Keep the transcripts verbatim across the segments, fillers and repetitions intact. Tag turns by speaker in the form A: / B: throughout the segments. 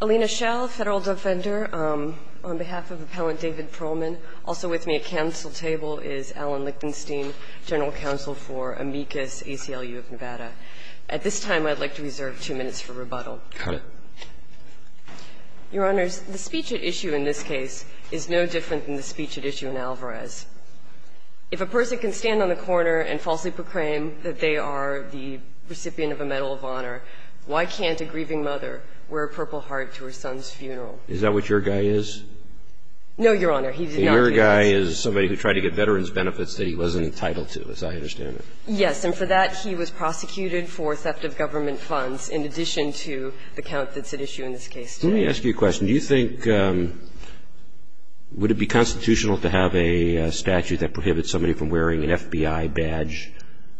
A: Alina Schell, Federal Defender, um, on behalf of Appellant David Perlman. Also with me at council table is Alan Lichtenstein, General Counsel for Amicus, A C L U of Nevada. At this time, I'd like to reserve two minutes for rebuttal.
B: Got it.
A: Your Honors, the speech at issue in this case is no different than the speech at issue in Alvarez. If a person can stand on the corner and falsely proclaim that they are the recipient of a Medal of Honor, why can't a grieving mother wear a Purple Heart to her son's funeral?
B: Is that what your guy is?
A: No, Your Honor, he did
B: and
A: not.
B: Your
A: do
B: guy
A: this.
B: is somebody who tried to get veterans benefits that he wasn't entitled to, as I understand it.
A: Yes, and for that he was prosecuted for theft of government funds, in addition to the count that's at issue in this case today.
B: Let me ask you a question. Do you think um, would it be constitutional to have a, a statute that prohibits somebody from wearing an F B I badge?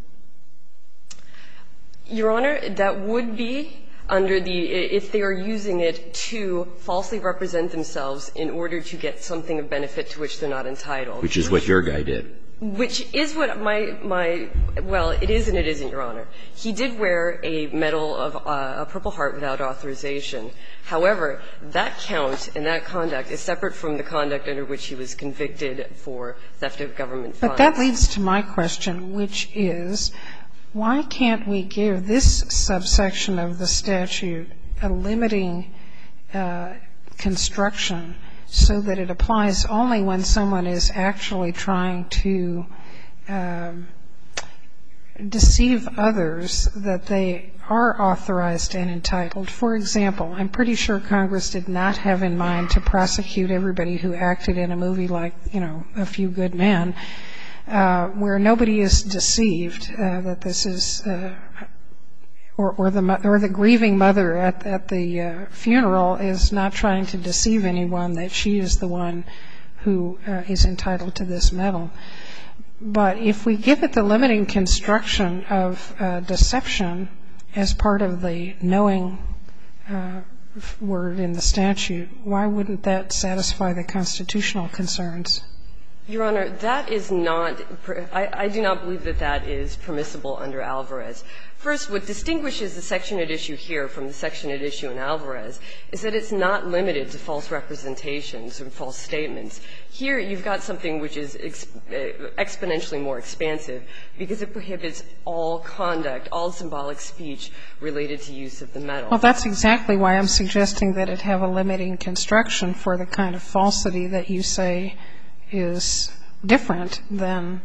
A: Your Honor, that would be under the – if they are using it to falsely represent themselves in order to get something of benefit to which they're not entitled.
B: Which is what your guy did.
A: Which is what my – my – well, it is and it isn't, Your Honor. He did wear a Medal of uh, a Purple Heart without authorization. However, that count and that conduct is separate from the conduct under which he was convicted for theft of government funds.
C: But that leads to my question, which is, why can't we give this subsection of the statute a limiting uh, construction so that it applies only when someone is actually trying to um, deceive others that they are authorized and entitled? For example, I'm pretty sure Congress did not have in mind to prosecute everybody who acted in a movie like, you know, A Few Good Men, Uh, where nobody is deceived uh, that this is, uh, or, or the or the grieving mother at, at the uh, funeral is not trying to deceive anyone that she is the one who uh, is entitled to this medal. But if we give it the limiting construction of uh, deception as part of the knowing uh, word in the statute, why wouldn't that satisfy the constitutional concerns?
A: Your Honor, that is not – I, I do not believe that that is permissible under Alvarez. First, what distinguishes the section at issue here from the section at issue in Alvarez is that it's not limited to false representations and false statements. Here, you've got something which is ex exponentially more expansive because it prohibits all conduct, all symbolic speech related to use of the medal.
C: Well, that's exactly why I'm suggesting that it have a limiting construction for the kind of falsity that you say is different than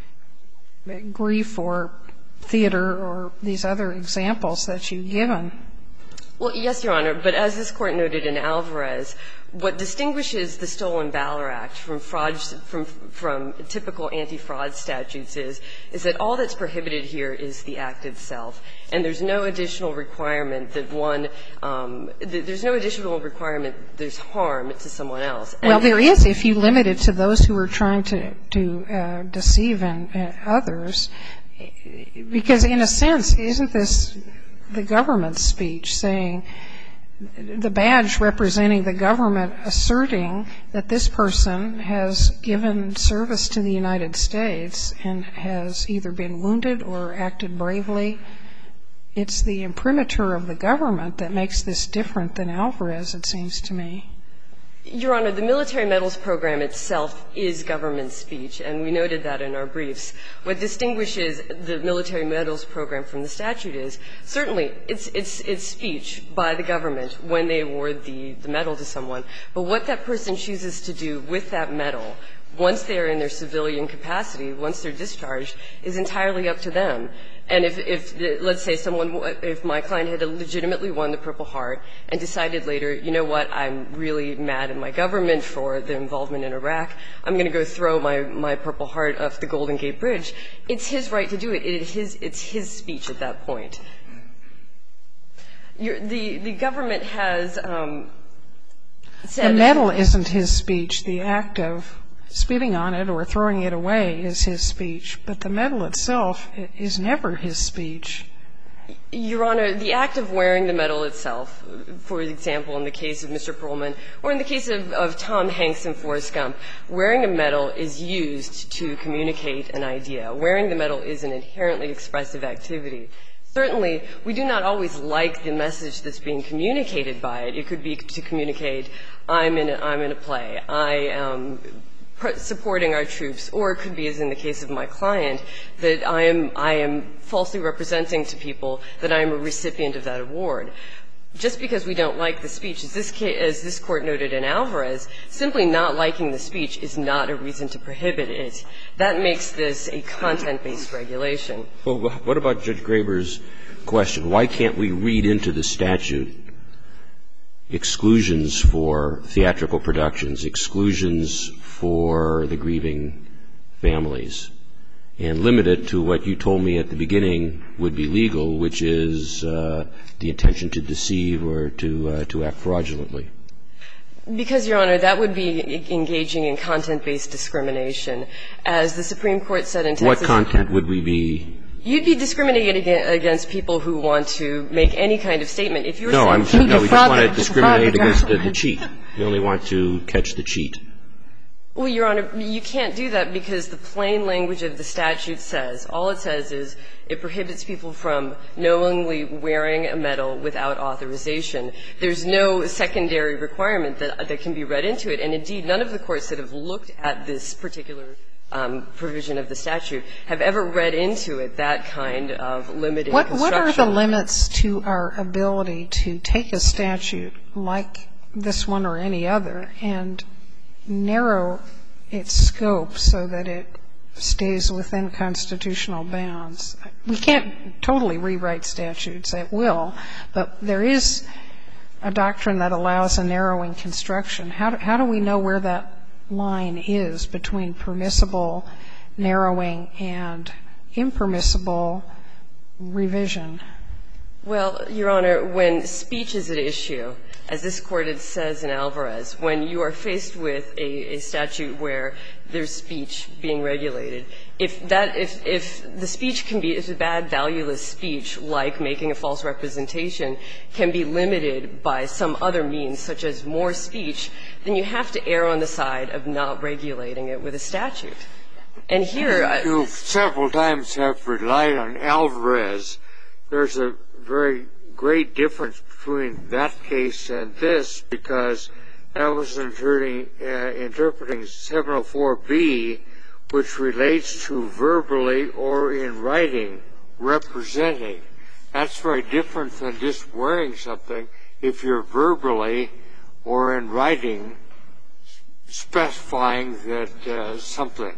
C: grief or theater or these other examples that you've given.
A: Well, yes, Your Honor, but as this Court noted in Alvarez, what distinguishes the Stolen Valor Act from fraud from from typical anti-fraud statutes is is that all that's prohibited here is the act itself, and there's no additional requirement that one um, th there's no additional requirement there's harm to someone else. And
C: well, there is if you limit it to those who are trying to to uh, deceive and, uh, others, because in a sense, isn't this the government's speech saying the badge representing the government asserting that this person has given service to the United States and has either been wounded or acted bravely? It's the imprimatur of the government that makes this different than Alvarez, it seems to me.
A: Your Honor, the military medals program itself is government speech, and we noted that in our briefs. What distinguishes the military medals program from the statute is certainly it's, it's, it's speech by the government when they award the, the medal to someone, but what that person chooses to do with that medal once they are in their civilian capacity, once they're discharged, is entirely up to them. And if, if the, let's say someone, if my client had legitimately won the Purple Heart and decided later, you know what, I'm really mad at my government for their involvement in Iraq, I'm going to go throw my, my Purple Heart off the Golden Gate Bridge, it's his right to do it. It is his, it's his speech at that point. You're, the, the government has um, said
C: the medal isn't his speech. The act of spitting on it or throwing it away is his speech, but the medal itself is never his speech.
A: Your Honor, the act of wearing the medal itself, for example, in the case of Mister Perlman, or in the case of, of Tom Hanks and Forrest Gump, wearing a medal is used to communicate an idea. Wearing the medal is an inherently expressive activity. Certainly, we do not always like the message that's being communicated by it. It could be to communicate, I'm in a, I'm in a play, I am supporting our troops, or it could be, as in the case of my client, that I am, I am falsely representing to people that I am a recipient of that award. Just because we don't like the speech, as this, case, as this Court noted in Alvarez, simply not liking the speech is not a reason to prohibit it. That makes this a content-based regulation.
B: Well, what about Judge Graber's question? Why can't we read into the statute exclusions for theatrical productions, exclusions for the grieving families, and limit it to what you told me at the beginning would be legal, which is uh, the intention to deceive or to uh, to act fraudulently?
A: Because, Your Honor, that would be engaging in content-based discrimination. As the Supreme Court said in Texas.
B: What content would we be?
A: You'd be discriminating against people who want to make any kind of statement. If you're
B: no,
A: saying
B: I'm saying no, we just want to discriminate against the, the cheat. We only want to catch the cheat.
A: Well, Your Honor, you can't do that because the plain language of the statute says, all it says is it prohibits people from knowingly wearing a medal without authorization. There's no secondary requirement that, that can be read into it. And indeed, none of the courts that have looked at this particular um, provision of the statute have ever read into it that kind of limiting
C: what,
A: construction.
C: What are the limits to our ability to take a statute like this one or any other and narrow its scope so that it stays within constitutional bounds? We can't totally rewrite statutes at will, but there is a doctrine that allows a narrowing construction. How do, how do we know where that line is between permissible narrowing and impermissible revision?
A: Well, Your Honor, when speech is at issue, as this Court says in Alvarez, when you are faced with a, a statute where there's speech being regulated, if that if if the speech can be if a bad, valueless speech like making a false representation can be limited by some other means, such as more speech, then you have to err on the side of not regulating it with a statute. And here
D: you several times have relied on Alvarez. There's a very great difference between that case and this, because that was interpreting, uh, interpreting seven oh four B, which relates to verbally or in writing representing. That's very different than just wearing something if you're verbally or in writing specifying that uh, something.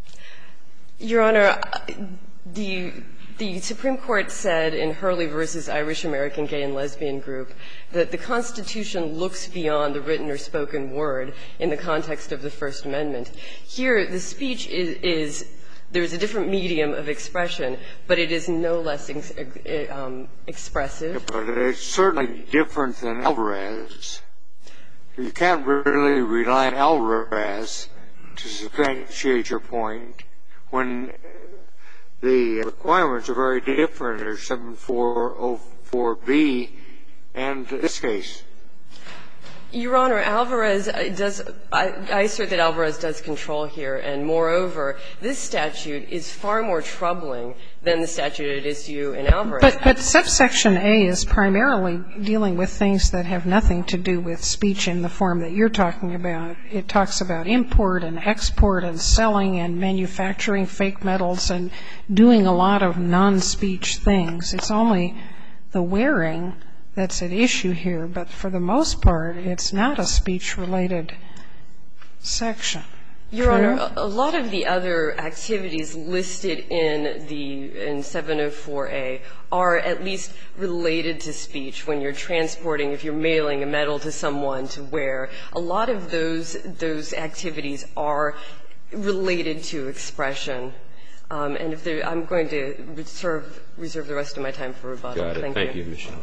A: Your Honor, the The Supreme Court said in Hurley v. Irish American Gay and Lesbian Group that the Constitution looks beyond the written or spoken word in the context of the First Amendment. Here, the speech is, is there is a different medium of expression, but it is no less ex, um, expressive.
D: Yeah, but it's certainly different than Alvarez. You can't really rely on Alvarez to substantiate your point when the requirements are very different. There's seven four oh four B and this case.
A: Your Honor, Alvarez does – I assert that Alvarez does control here, and moreover, this statute is far more troubling than the statute at issue in Alvarez.
C: But, but subsection A is primarily dealing with things that have nothing to do with speech in the form that you're talking about. It talks about import and export and selling and manufacturing fake metals and doing a lot of non-speech things. It's only the wearing that's at issue here, but for the most part, it's not a speech-related section.
A: Your Honor, a lot of the other activities listed in the in seven oh four A are at least related to speech. When you're transporting, if you're mailing a medal to someone to wear, a lot of those those activities are related to expression. Um, and if there, I'm going to reserve reserve the rest of my time for rebuttal.
B: Got it.
A: Thank,
B: Thank
A: you,
B: you Michelle.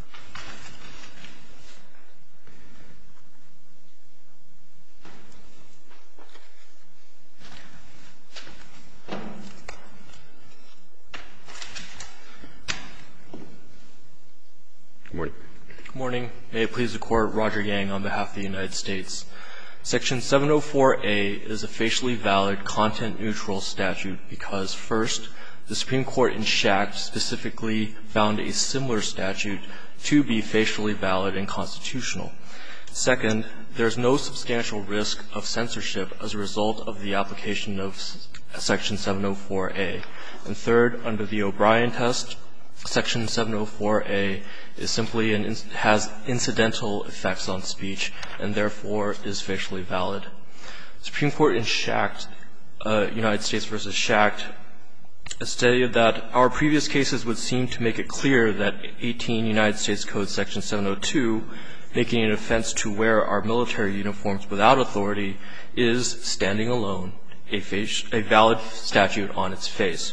B: Good morning.
E: Good morning. May it please the Court, Roger Yang on behalf of the United States. Section seven oh four A is a facially valid content-neutral statute because, first, The Supreme Court in Schacht specifically found a similar statute to be facially valid and constitutional. Second, there's no substantial risk of censorship as a result of the application of Section seven oh four A. And third, under the O'Brien test, Section seven oh four A is simply an, has incidental effects on speech and therefore is facially valid. Supreme Court in Schacht, uh, United States versus Schacht, stated that our previous cases would seem to make it clear that eighteen United States Code Section seven oh two, making an offense to wear our military uniforms without authority, is, standing alone, a, face, a valid statute on its face.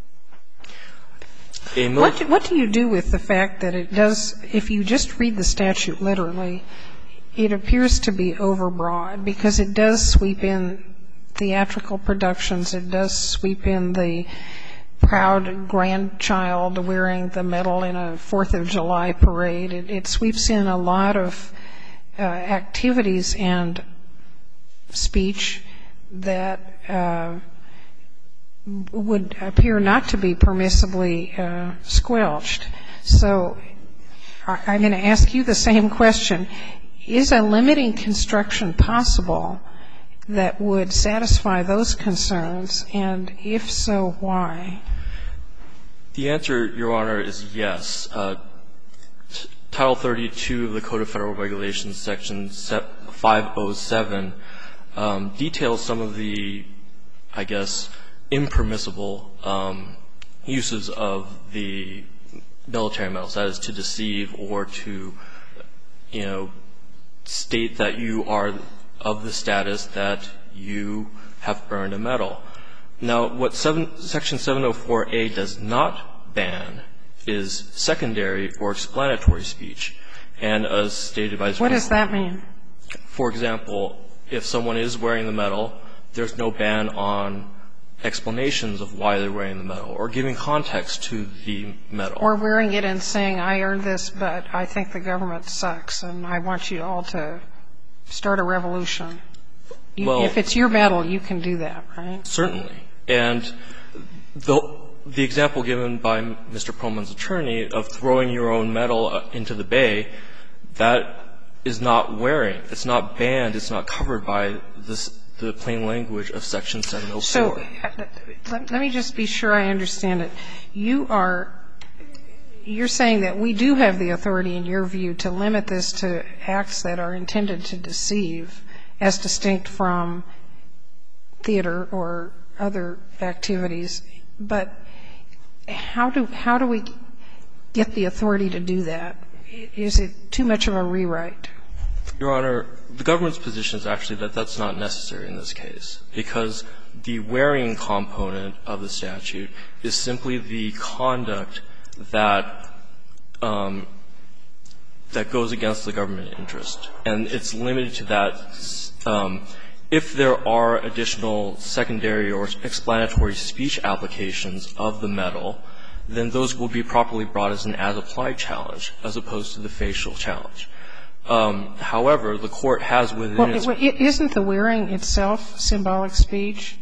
C: What do, what do you do with the fact that it does, if you just read the statute literally, it appears to be overbroad because it does sweep in theatrical productions, it does sweep in the proud grandchild wearing the medal in a Fourth of July parade. It, it sweeps in a lot of uh, activities and speech that uh, would appear not to be permissibly uh, squelched. So I'm going to ask you the same question. Is a limiting construction possible that would satisfy those concerns, and if so, why?
E: The answer, Your Honor, is yes. Uh, Title thirty-two of the Code of Federal Regulations, Section five oh seven, um, details some of the, I guess, impermissible um, uses of the military medals, that is, to deceive or to, you know, state that you are of the status that you have earned a medal. Now, what seven, Section seven oh four A does not ban is secondary or explanatory speech. And as stated by the Supreme Court.
C: What does that mean?
E: For example, if someone is wearing the medal, there's no ban on explanations of why they're wearing the medal or giving context to the medal.
C: Or wearing it and saying, I earned this, but I think the government sucks, and I want you all to start a revolution. You,
E: well,
C: if it's your medal, you can do that, right?
E: Certainly. And the, the example given by Mister Perlman's attorney of throwing your own medal into the bay, that is not wearing. It's not banned. It's not covered by this, the plain language of Section seven oh four.
C: So let, let me just be sure I understand it. You are you're saying that we do have the authority, in your view, to limit this to acts that are intended to deceive, as distinct from theater or other activities. But how do how do we get the authority to do that? Is it too much of a rewrite?
E: Your Honor, the government's position is actually that that's not necessary in this case, because the wearing component of the statute is simply the conduct that um, that goes against the government interest, and it's limited to that. Um, if there are additional secondary or explanatory speech applications of the medal, then those will be properly brought as an as-applied challenge as opposed to the facial challenge. Um, however, the Court has within
C: well,
E: its...
C: Well, isn't the wearing itself symbolic speech?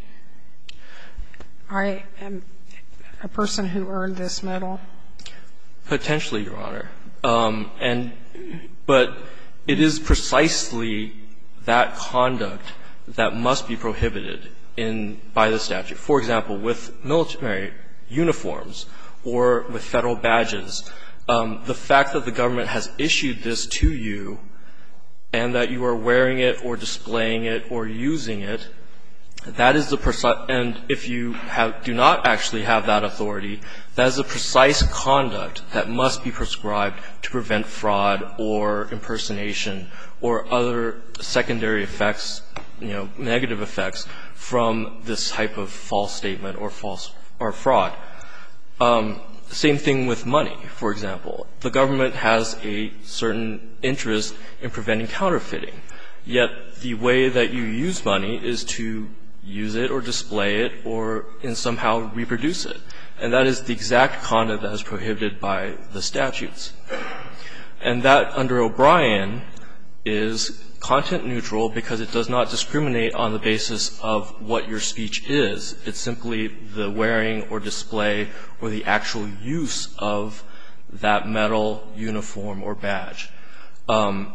C: I am a person who earned this medal.
E: Potentially, Your Honor. Um, and but it is precisely that conduct that must be prohibited in by the statute. For example, with military uniforms or with Federal badges, um, the fact that the government has issued this to you and that you are wearing it or displaying it or using it, that is the precise, and if you have, do not actually have that authority, that is the precise conduct that must be prescribed to prevent fraud or impersonation or other secondary effects, you know, negative effects from this type of false statement or false or fraud. Um, same thing with money, for example. The government has a certain interest in preventing counterfeiting, yet the way that you use money is to use it or display it or in somehow reproduce it. And that is the exact conduct that is prohibited by the statutes. And that, under O'Brien, is content neutral because it does not discriminate on the basis of what your speech is. It's simply the wearing or display or the actual use of that medal, uniform, or badge. Um,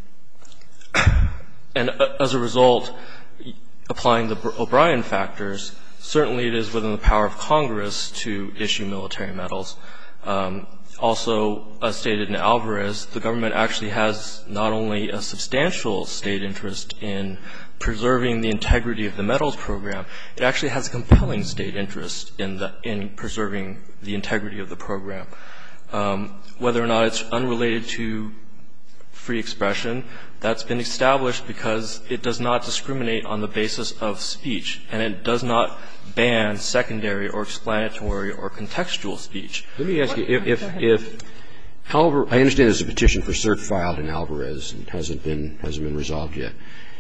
E: and as a result, applying the O'Brien factors, certainly it is within the power of Congress to issue military medals. Um, also, as stated in Alvarez, the government actually has not only a substantial state interest in preserving the integrity of the medals program, it actually has a compelling state interest in, the, in preserving the integrity of the program. Um, whether or not it's unrelated to free expression, that's been established because it does not discriminate on the basis of speech, and it does not ban secondary or explanatory or contextual speech.
B: Let me ask you, if, if, if Alvarez, I understand there's a petition for cert filed in Alvarez and hasn't been, hasn't been resolved yet.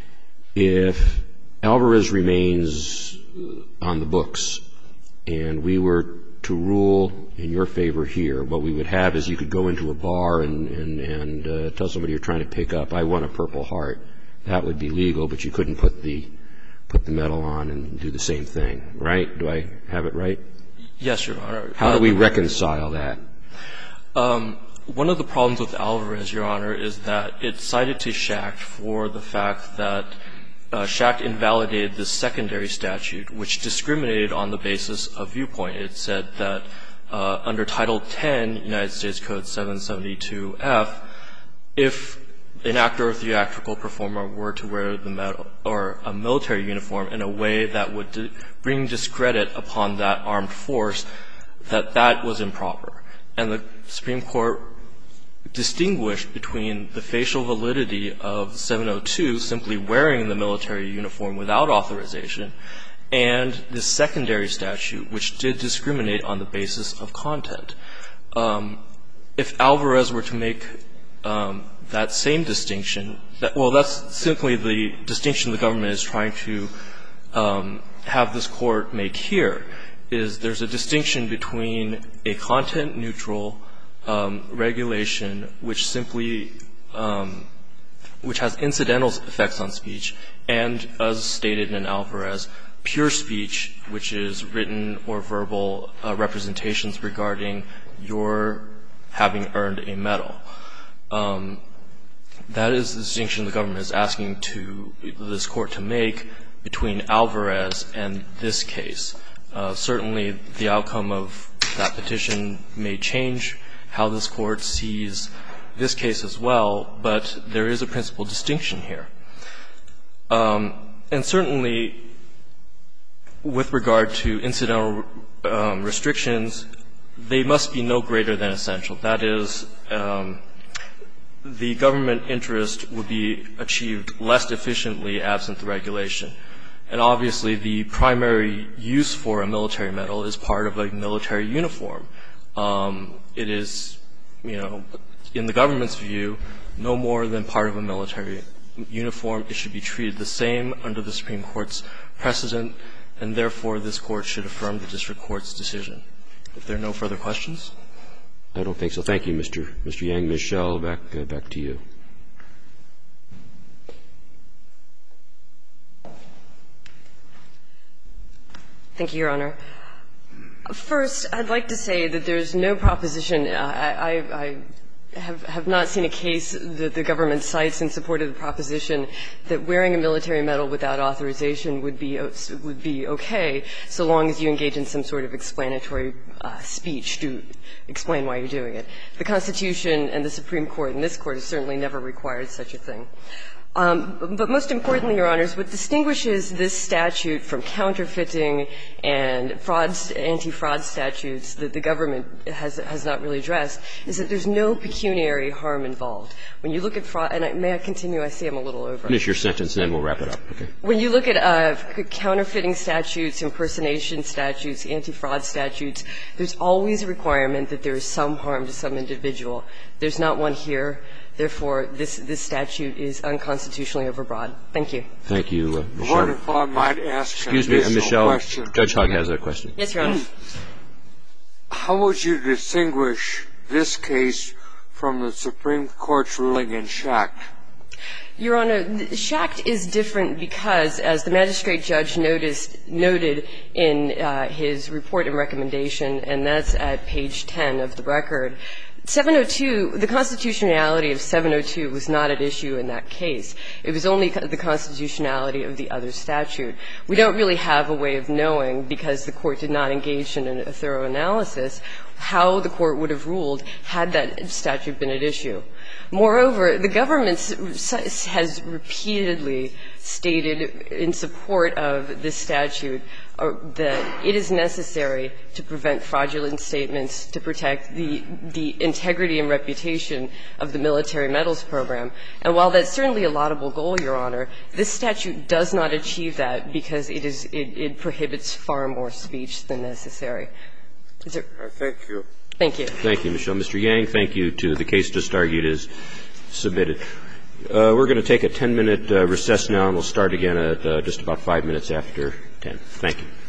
B: If Alvarez remains on the books and we were to rule in your favor here, what we would have is you could go into a bar and, and, and uh, tell somebody you're trying to pick up, I want a Purple Heart. That would be legal, but you couldn't put the put the medal on and do the same thing, right? Do I have it right?
E: Yes, Your Honor.
B: How do we reconcile that?
E: Um, one of the problems with Alvarez, Your Honor, is that it cited to Schacht for the fact that uh, Schacht invalidated the secondary statute, which discriminated on the basis of viewpoint. It said that uh, under Title ten, United States Code seven seventy-two F, if an actor or theatrical performer were to wear the medal or a military uniform in a way that would di- bring discredit upon that armed force, that that was improper. And the Supreme Court distinguished between the facial validity of seven oh two, simply wearing the military uniform without authorization, and the secondary statute, which did discriminate on the basis of content. Um, if Alvarez were to make um, that same distinction, that, well, that's simply the distinction the government is trying to um, have this court make here, is there's a distinction between a content-neutral um, regulation which simply um, which has incidental effects on speech, and, as stated in Alvarez, pure speech, which is written or verbal uh, representations regarding your having earned a medal. Um, that is the distinction the government is asking to this court to make between Alvarez and this case. Uh, certainly, the outcome of that petition may change how this court sees this case as well, but there is a principal distinction here. Um, and certainly, with regard to incidental um, restrictions, they must be no greater than essential. That is, um, the government interest would be achieved less efficiently absent the regulation. And obviously, the primary use for a military medal is part of a military uniform. Um, it is, you know, in the government's view, no more than part of a military uniform. It should be treated the same under the Supreme Court's precedent, and therefore this Court should affirm the district court's decision. If there are no further questions.
B: I don't think so. Thank you, Mister Mister Yang. Miz Schell, back, uh, back to you.
A: Thank you, Your Honor. First, I'd like to say that there's no proposition. I, I, I have, have not seen a case that the government cites in support of the proposition that wearing a military medal without authorization would be would be okay, so long as you engage in some sort of explanatory uh, speech to explain why you're doing it. The Constitution and the Supreme Court and this Court has certainly never required such a thing. Um, but most importantly, Your Honors, what distinguishes this statute from counterfeiting and fraud, anti-fraud statutes that the government has, has not really addressed is that there's no pecuniary harm involved. When you look at fraud, and I, may I continue? I see I'm a little over.
B: Finish your sentence, and then we'll wrap it up. Okay.
A: When you look at uh, counterfeiting statutes, impersonation statutes, anti-fraud statutes, there's always a requirement that there is some harm to some individual. There's not one here. Therefore, this, this statute is unconstitutionally overbroad. Thank you.
B: Thank you, uh, Miz
D: What if I might ask
B: Excuse
D: an
B: me, uh,
D: additional
B: Michelle.
D: question?
B: Judge Hugg has a question.
A: Yes, Your Honor.
D: How would you distinguish this case from the Supreme Court's ruling in Schacht?
A: Your Honor, Schacht is different because, as the magistrate judge noticed, noted in uh, his report and recommendation, and that's at page ten of the record, seven oh two, the constitutionality of seven oh two was not at issue in that case. It was only the constitutionality of the other statute. We don't really have a way of knowing, because the Court did not engage in a thorough analysis, how the Court would have ruled had that statute been at issue. Moreover, the government has repeatedly stated in support of this statute that it is necessary to prevent fraudulent statements, to protect the the integrity and reputation of the military medals program. And while that's certainly a laudable goal, Your Honor, this statute does not achieve that because it is it, it prohibits far more speech than necessary. Is there
D: Uh, thank you.
A: Thank you.
B: Thank you, Michelle. Mister Yang, thank you, too. The case just argued is submitted. Uh, we're going to take a ten-minute uh, recess now, and we'll start again at uh, just about five minutes after ten. Thank you.